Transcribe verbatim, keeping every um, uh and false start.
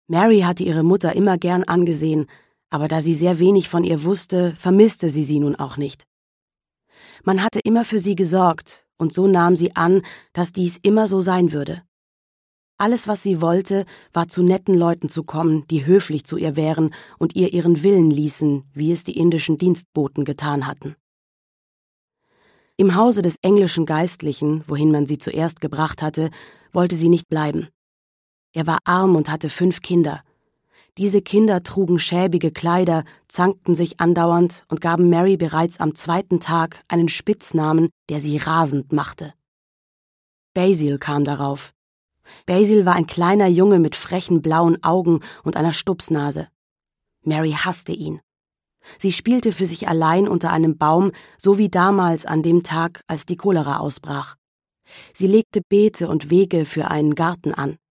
Mary hatte ihre Mutter immer gern angesehen, aber da sie sehr wenig von ihr wusste, vermisste sie sie nun auch nicht. Man hatte immer für sie gesorgt, und so nahm sie an, dass dies immer so sein würde. Alles, was sie wollte, war zu netten Leuten zu kommen, die höflich zu ihr wären und ihr ihren Willen ließen, wie es die indischen Dienstboten getan hatten. Im Hause des englischen Geistlichen, wohin man sie zuerst gebracht hatte, wollte sie nicht bleiben. Er war arm und hatte fünf Kinder. Diese Kinder trugen schäbige Kleider, zankten sich andauernd und gaben Mary bereits am zweiten Tag einen Spitznamen, der sie rasend machte. Basil kam darauf. Basil war ein kleiner Junge mit frechen blauen Augen und einer Stupsnase. Mary hasste ihn. Sie spielte für sich allein unter einem Baum, so wie damals an dem Tag, als die Cholera ausbrach. Sie legte Beete und Wege für einen Garten an.